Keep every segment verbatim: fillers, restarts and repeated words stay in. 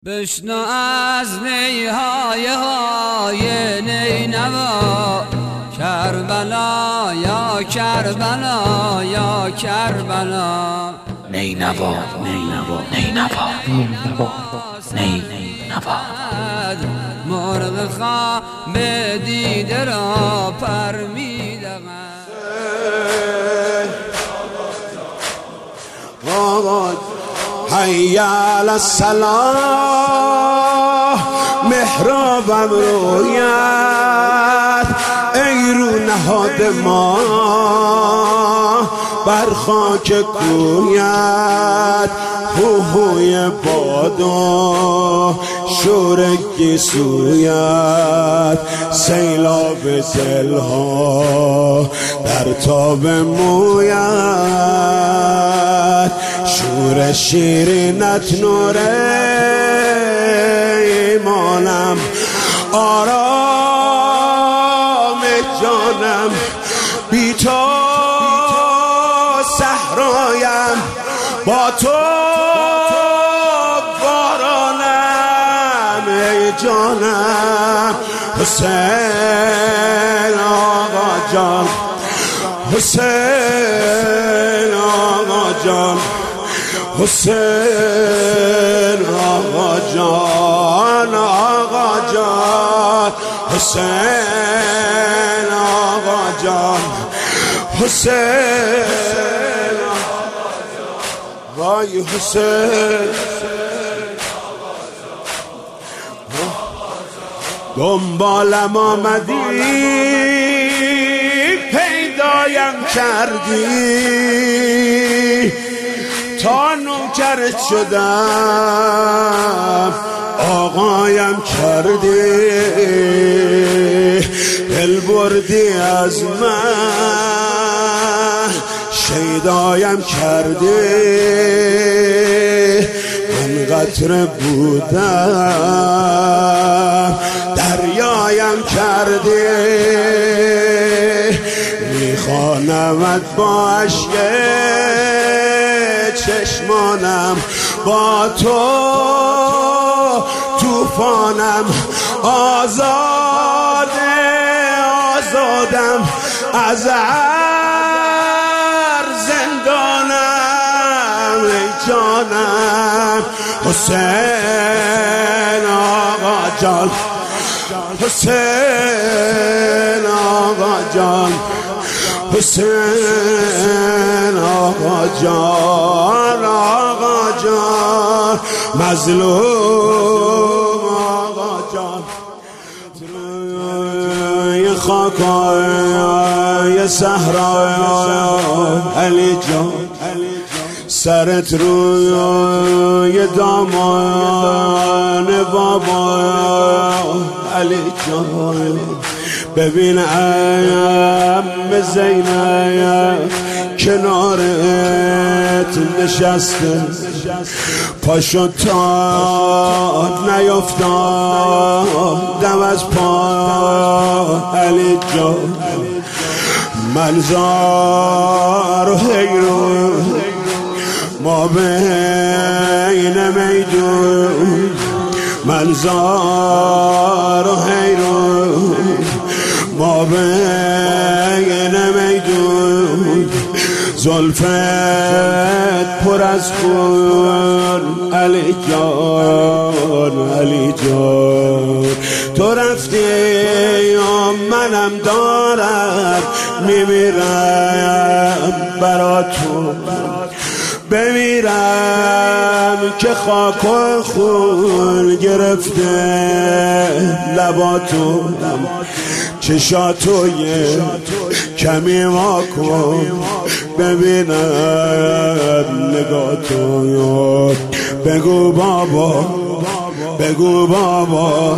بشنو از نیهای های نینوا کربلا یا کربلا یا کربلا نینوا نینوا نینوا نینوا مرغ خواب دیده را پر میدهد حی علی الصلاة محرابم رویت ای رو نهاد ما بر خاک کویت هوهوی بادا شور گیسویت سیلاب دلها در تاب مویت شور شیرینت نور ایمانم آرام جانم بی تو صحرایم با تو بارانم ای جانم حسین آقا جان حسین آقا جان حسین آقا جان آقا جان حسین آقا جان حسین وای حسین دنبالم آمدی پیدایم کردی تا نوکرت شدم آقایم کردی دل بردی از من شیدایم کردی من قطره بودم دریایم کردی میخوانمت با عشق چشمانم با تو توفانم آزاده آزادم از هر زندانم ای جانم حسین آقا جان حسین آقا جان حسین آقا جان آقا جان مظلوم آقا جان روی خاکای صحرای علی جان سرت روی دامان بابا علی جان ببین ام زینب کنارت نشسته پاشو تا نیفتاد دم از پا علی جان منظار و حیرون ما بین میدون منظار و حیرون ما بین میدون زلفت پر از خون علی جان علی جان تو رفتی یا منم دارم میمیرم برا تو بمیرم که خاک و خون گرفته لباتو چشاتو یه کمی ما کن ببینم نگاتو بگو بابا بگو بابا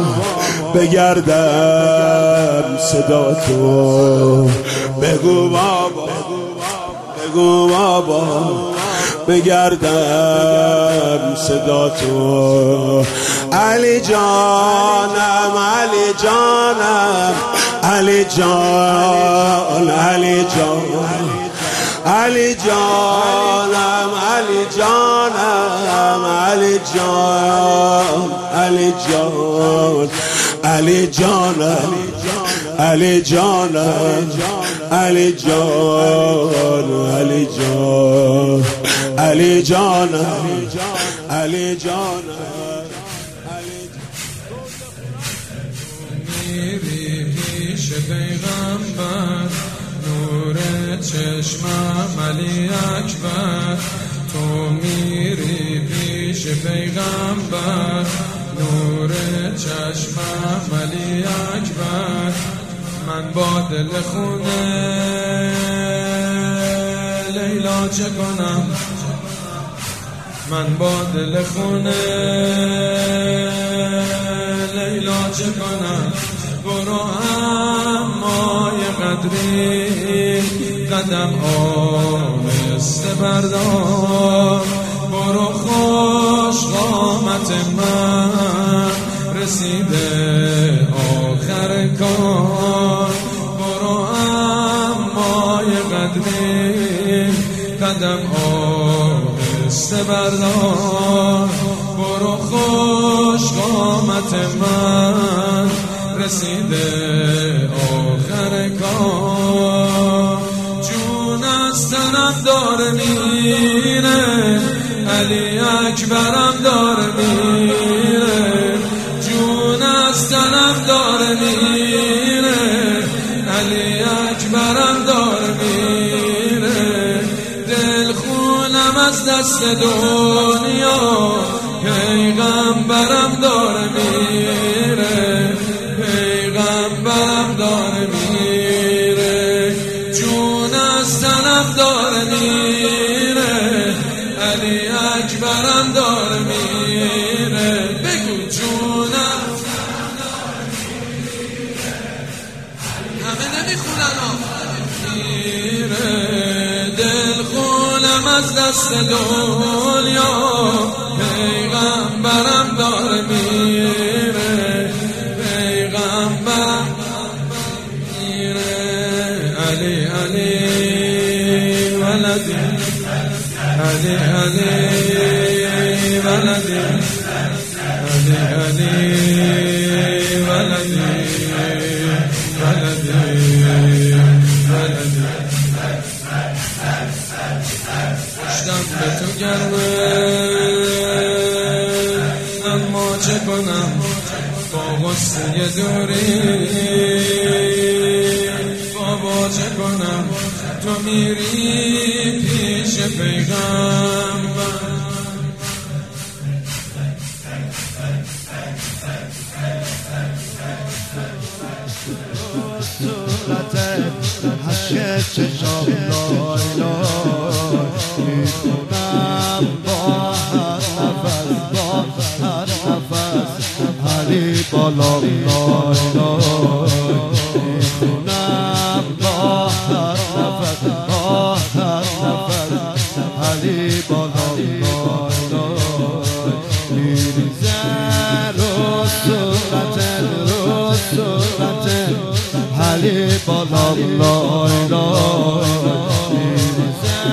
بگردم صداتو بگو بابا بگو بابا بگردم صدا تو علی جانم علی جانم علی جان علی جان علی جانم علی جانم علی جان علی جان علی جانم علی جانم علی جان علی جان علی جانم علی جانم میری پیش پیغمبر نور چشمم علی اکبر تو میری پیش پیغمبر نور چشمم علی اکبر من با دل خونه لیلا چه کنم من با دل خونه لیلا چه کنم برو اما یه قدری قدم آهسته بردار برو خوش قامت من رسیده آخر کار برو اما یه قدری قدم آهسته بردار برو خوش قامت من رسیده آخر کار جون از تنم داره میره علی اکبرم داره میره جون از تنم داره میره علی اکبرم داره میره دل خونم از دست دنیا پیغمبرم داره میره پیغمبرم داره میره جون از تنم داره میره علی اکبرم داره میره بگو جونم همه نمیخونن میره دل خونم از دست دنیا پیغمبرم داره میره پیغمبرم میره علی علی ولدی علی علی ولدی علی علی ولدی ولدی ولدی پشتم به تو گرمه اما چه کنم با غصه دوری بابا چه کنم تو میری پیش پیغمبر صورت حشک چشم لای لای میخونم با هر نفس با هر نفس علی بالا لای لای میخونم با هر نفس با هر نفس علی بالا لای لای میریزه رو صورت رو صورت علی بالا لای لای میریزه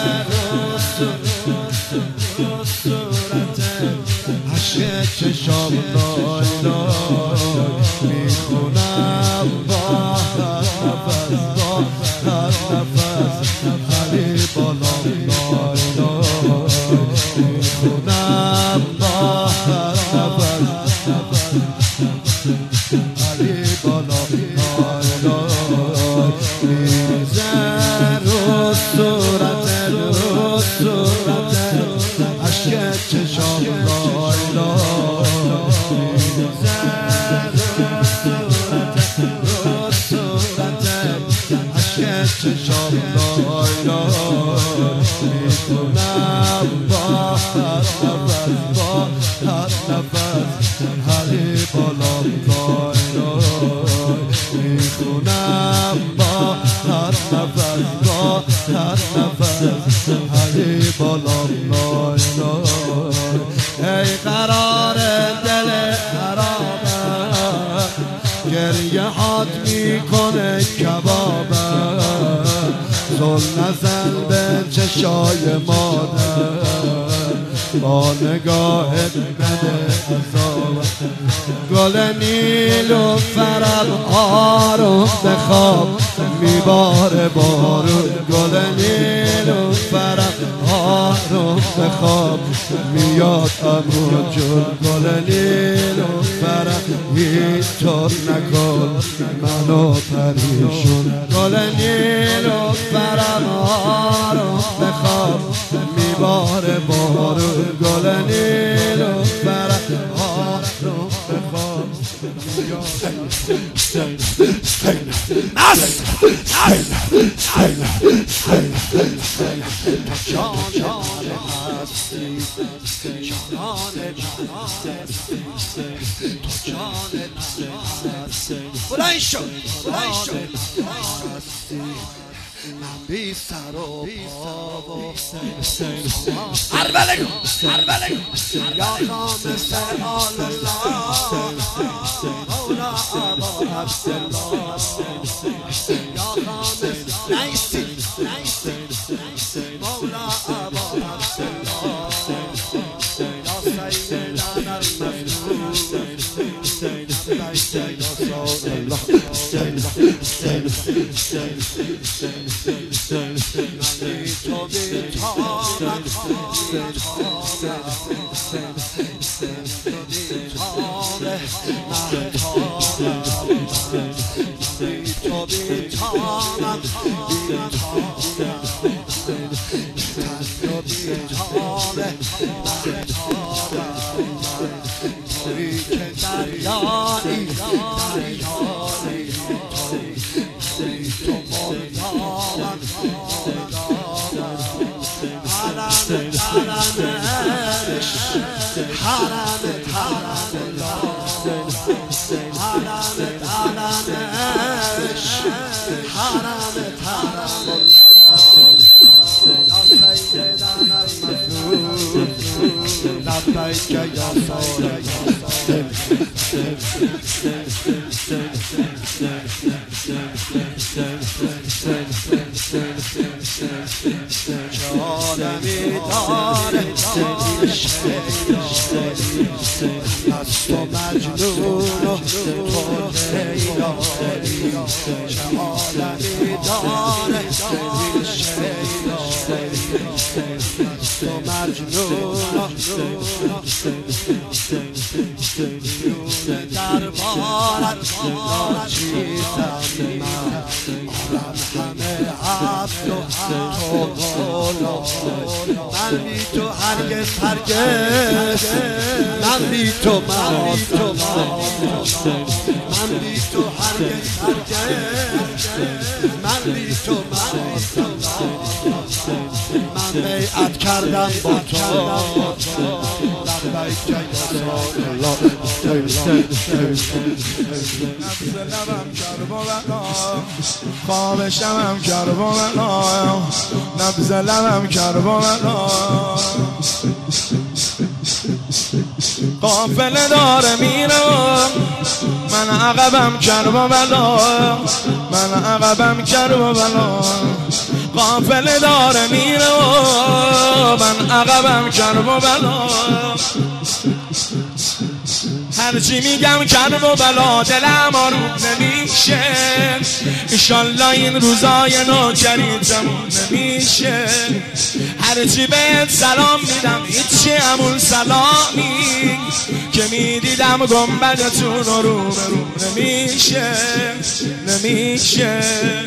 رو صورت عشق چشم لای لای میخونم با هر نفس با هر نفس علی بالا لای لای میخونم با هر نفس علی بالا لای لای میریزه رو صورت رو صورت عشق چشم لای لای میریزه رو صورت رو صورت عشق چشم لای لای میکنم با هر نفس با هر نفس علی بالا لای لای میکنم با هر نفس با هر نفس علی بالا لای لای ای قرار دل حرامه گریه هات میکنه کبابه زل نزل چشای مادر با نگاه بده عذاب گل نیل و فرق آروم بخواب میباره بارون گل نیل و فرق آروم بخواب میاد امو جون گل نیل و فرق هیچ طور نکن منو پریشون گل نیل و فرق آروم بخواب میباره بارون گل نیل و فرق آروم بخواب بلند شد من بی سر و پا و اربله اربله یا خامس آل الله مولا ابا عبدالله یا خامس نیستی مولا ابا عبدالله یا سیدنا المظلوم حرمت حرم الله حرمت علمش حرمت حرم الله یا سیدنا المظلوم لبیک یا سارک عالمی داره مست و مجنون و تو لیلایی چه عالمی داره مست و مجنون و دربارت ناچیزم من عالم همه عبد و تو غلام من بی تو هرگز هرگز من بی تو من بی تو من بی تو هرگز هرگز من بی تو من من بیعت کردم با تو لبیک یا رسول الله نبض لبم کربلا خواب شبم کربلا نبض لبم کربلا قافله داره میرم من عقبم کربلا من عقبم کربلا قافله داره میرم من عقبم کربلا هرچی میگم کرب و بلا دلم آروم نمیشه انشالله این روزای نوکری تموم نمیشه هرچی بهت سلام میدم هیچی همون سلامی که میدیدم گنبدتون رو رو نمیشه نمیشه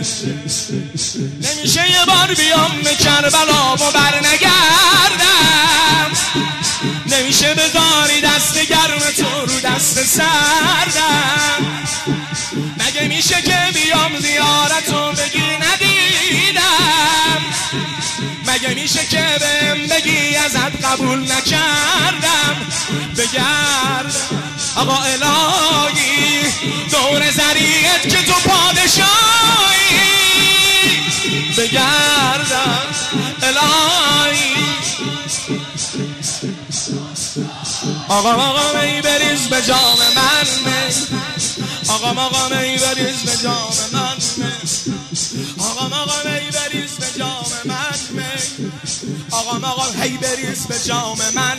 نمیشه یه بار بیام به کربلا و برنگردم نمیشه بذاری دست گرم تو رو دست سردم مگه میشه که بیام زیارتو بگی ندیدم مگه میشه که بهم بگی ازت قبول نکردم بگرد آقا الهی دور زریعت که تو پادشاهی بگردم الهی آقا آقا می بریز به جام من می آقا آقا می بریز به جام من می آقا آقا می بریز به جام من می آقا آقا هی بریز به جام من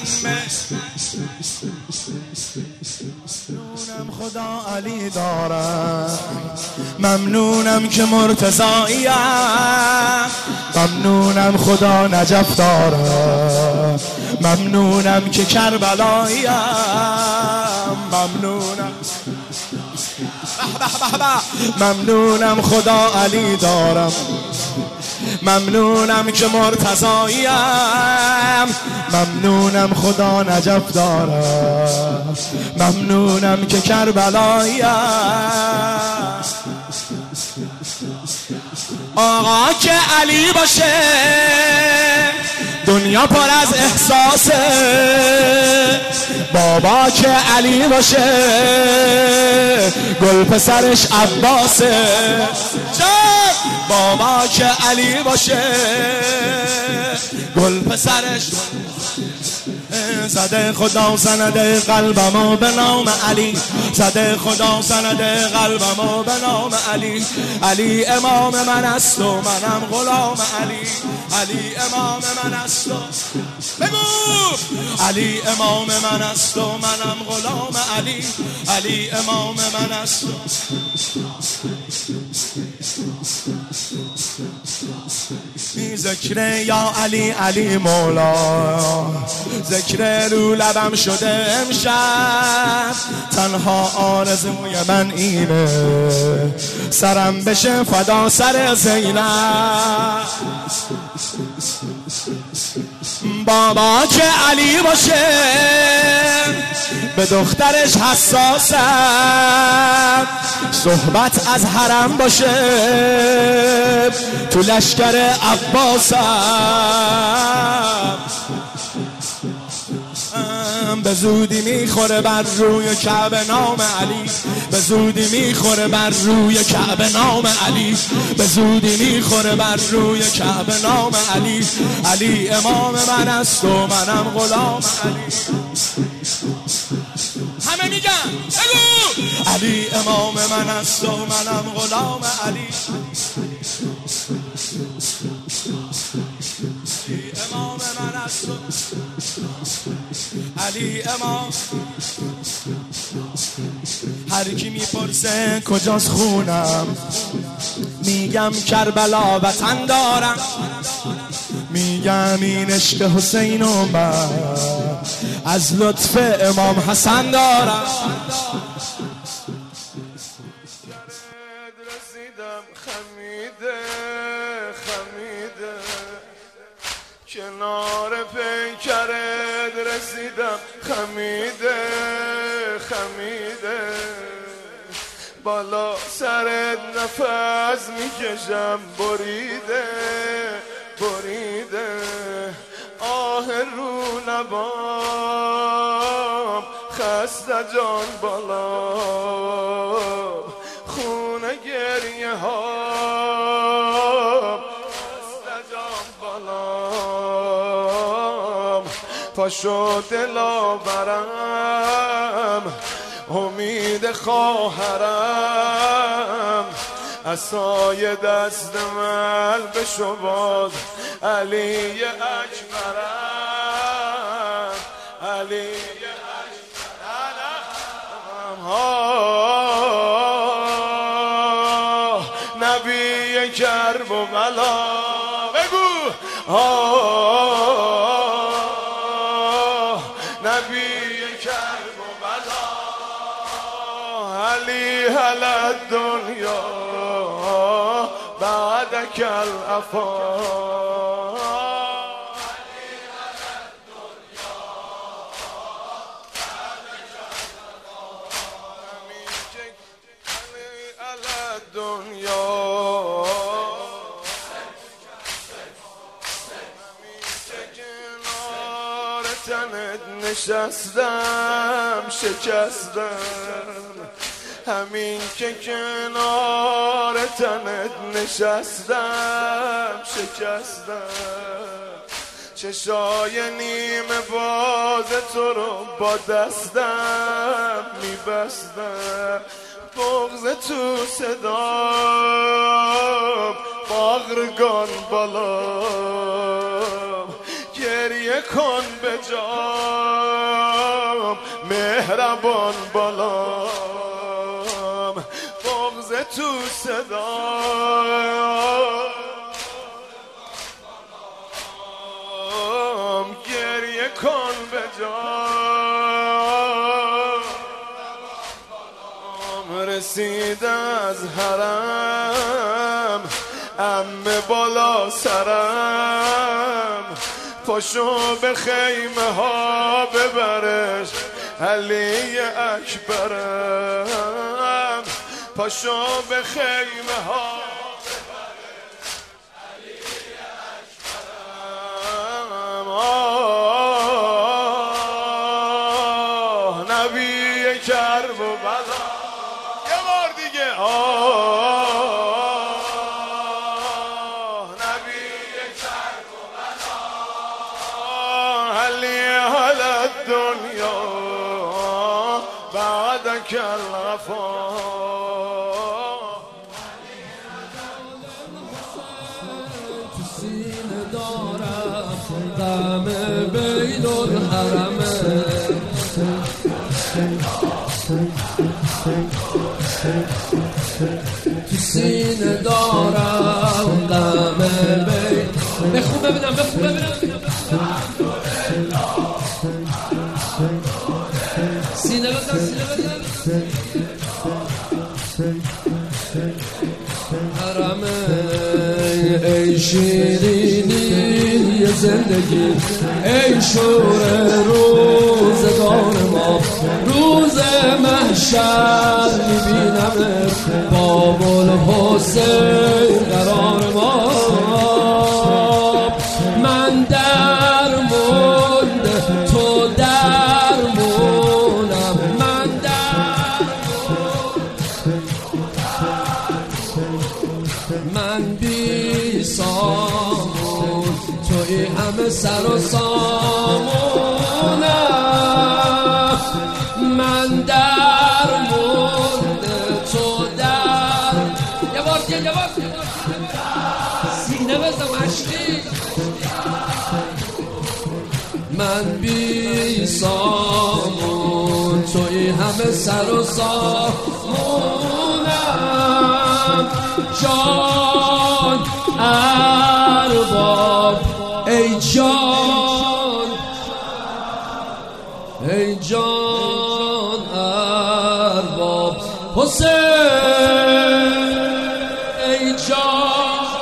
ممنونم خدا علی دارم، ممنونم که مرتضاییم، ممنونم خدا نجف دارم، ممنونم که کربلاییم، ممنونم ممنونم خدا علی دارم، ممنونم که مرتضاییم، ممنونم خدا نجف دارم، ممنونم که کربلاییم. آقا که علی باشه دنیا پر از احساسه، بابا که علی باشه گل پسرش عباسه، بابا که علی باشه گل پسرش زده خدا سند قلبمو به نام علی، زده خدا سند قلبمو به نام علی. علی امام من است و منم غلام علی، علی امام من است و بگو علی امام من است و منم غلام علی، علی امام من است و ذکر یا علی علی مولا، ذکر رو لبم شده امشب، تنها آرزوی من اینه سرم بشه فدا سر زینب. بابا که علی باشه به دخترش حساسم، صحبت از حرم باشه تو لشکر عباسم، به زودی میخوره بر روی کعبه نام علی، به زودی میخوره بر روی کعبه نام علی، به زودی میخوره بر روی کعبه نام علی. علی امام من است و منم غلام علی. همه میگن بگو علی امام من است و منم غلام علی. علی امام من است و علی امام. هر کی میپرسه کجاست خونم، میگم کربلا وطن دارم، میگم این عشق حسین و من از لطف امام حسن دارم. رسیدم خمیده خمیده کنار پیکرت، رسیدم خمیده خمیده بالا سرت نفس میکشم بریده بریده. آه رو نبام خسته جان بالا، خونه گریه ها خسته جان بالا. پاشو دلا برم امید خواهرم، عصای دست من بشو باز علی اکبرم، علی اکبرم. ها نبی کرب و بلا بگو، ها نبی کرب و بلا. علی هل الدنیا بعدك الافا. نشستم شکستم، همین که کنار تنت نشستم شکستم. چشای نیمه باز تو رو با دستم میبستم، بغض تو صدام باغرگان بالا. گریه کن به جام مهربان بالام بغض تو صدام گریه کن به جام رسید از حرم عمه بالا سرم پاشو به خیمه ها ببرش علی اکبرم پاشو به خیمه ها ببرش علی اکبرم آه نبی کرب و بلا یه بار دیگه آه دنیا بعدك الغفار سینه دارم غم بین الحرمه تو سینه دارم غم بین بخون ببینم بخون ببینم سینه بزن سینه بزن حرمه ای شیرینی زندگی ای شور روزگار ما روز محشر میبینم باب الحسین قرار ما من در مونده تو در مونم من در من بی سامون توی همه سر و سامونم من در مونده تو در یه بار دیگه یه بار سینه بزم عشقی من بی سامون توی همه سر و سامونم جان ارباب ای جان ای جان ارباب حسین ای جان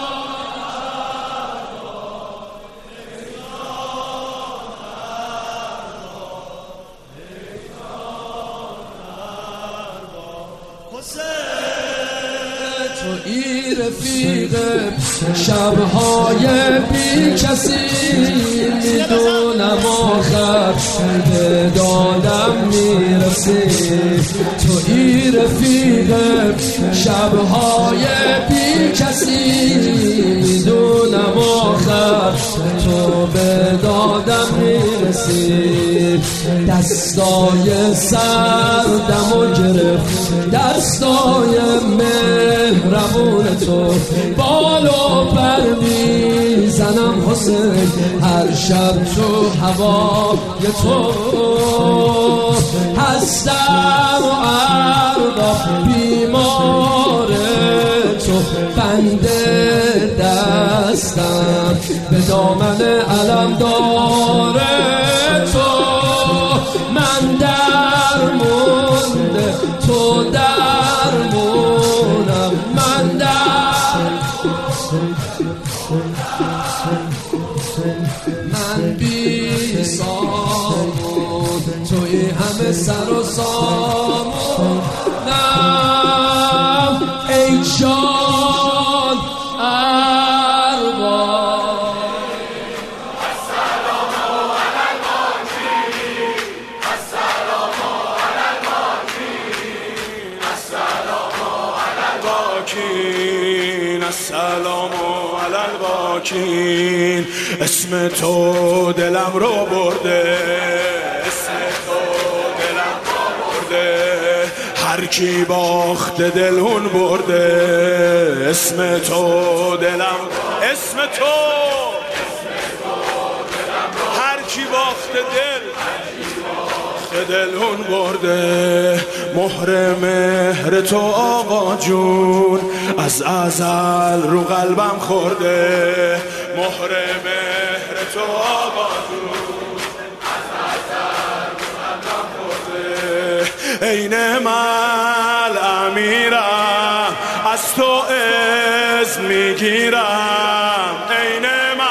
تویی رفیق شبهای بی کسی میدونم آخر به دادم میرسی تویی رفیق شبهای بی کسی میدونم آخر تو به دادم میرسی دستای سردم و گرفت دستای مهربون تو بالو پر میزنم حسین هر شب تو هوای تو هستم و اردا بیمار تو بنده دستم به دامن علم داره تو من در مونده تو در مونم من در من بی سامون توی همه سر و سامونم ای جان ارباب السلام علی الباقین السلام علی الباقین السلام علی الباقین السلام علی الباقین اسم تو دلم رو برده اسم تو دلم رو برده هر کی باخته دل اون برده اسم تو دلم اسم تو دل دلون برده مهر مهر تو آقا جون از ازل رو قلبم خورده مهر مهر تو آقا جون از ازل رو قلبم خورده عین من امیرم از تو اذن میگیرم عین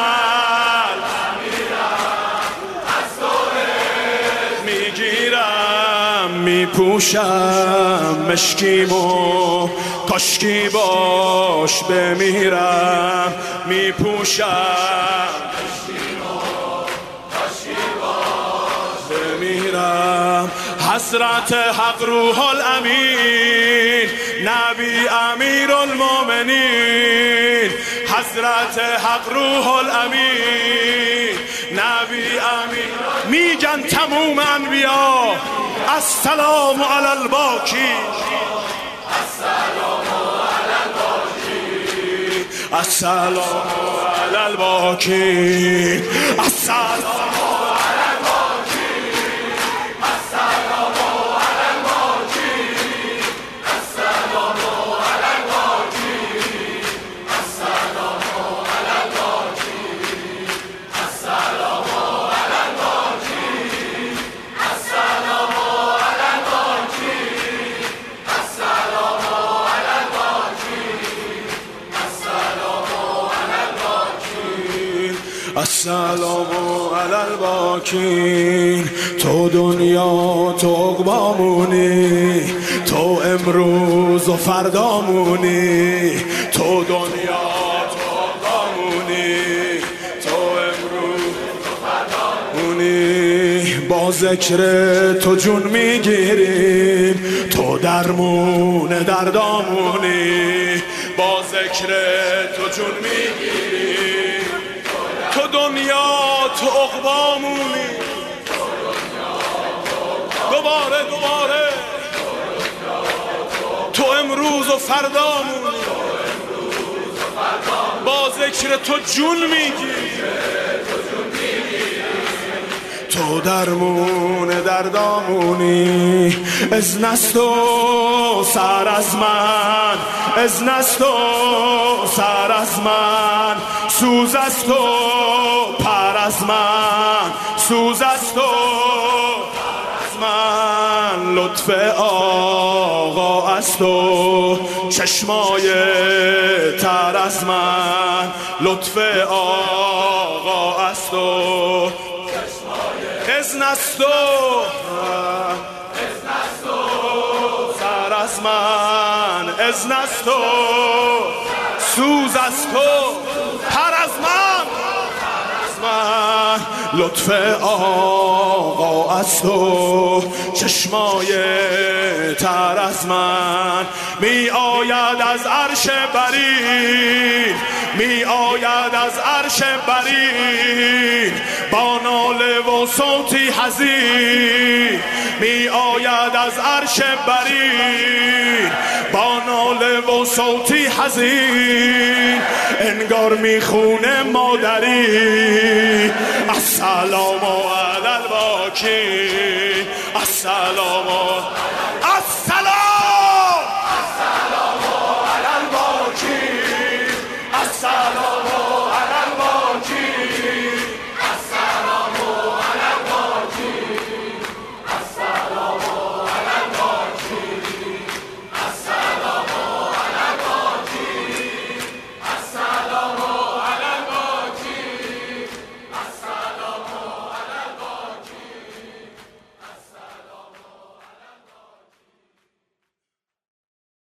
میپوشم مشکیمو کاشکی باش بمیرم میپوشم مشکیمو کاشکی باش بمیرم حضرت حق روح الامین نبی امیر المؤمنین حضرت حق روح الامین نبی امیر میگن تموم انبیا السلام علی الباقی السلام علی الباقی السلام علی الباقی السلام السلام علی الباقین تو دنیا تو عقبامونی تو امروز و فردامونی تو دنیا تو عقبامونی تو امروز و فردامونی با ذکر تو جون میگیریم تو درمون دردامونی با ذکر تو جون میگیریم تو دنیا تو عقبامونی دوباره دوباره تو امروز و فردامونی با ذکر تو جون میگی تو درمون دردامونی اذن است و سر از من اذن است و سر از من سوز است و پر از من سوز است و پر از من لطف آقا است و چشمای تر از من لطف آقا است و اذن است و سر از من اذن است و سوز است و پر از من لطف آقا است و چشمای تر از من می آید از عرش برین می آید از عرش برین با ناله و صوتی حزین می آید از عرش برین با ناله و صوتی حزین انگار میخونه مادری السلام علی الباقی السلام